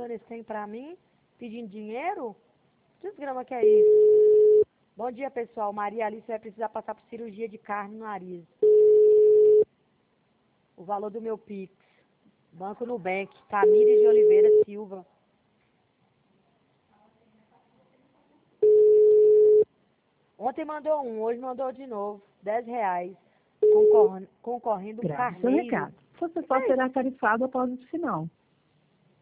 mandando esse trem pra mim, pedindo dinheiro? Desgrama que é isso? Bom dia, pessoal. Maria Alice vai precisar passar por cirurgia de carne no nariz. O valor do meu Pix. Banco Nubank. Tamires de Oliveira Silva. Ontem mandou um, hoje mandou de novo. R$10. Concorrendo um Grave seu carneiro. recado. Você só será tarifado após o sinal.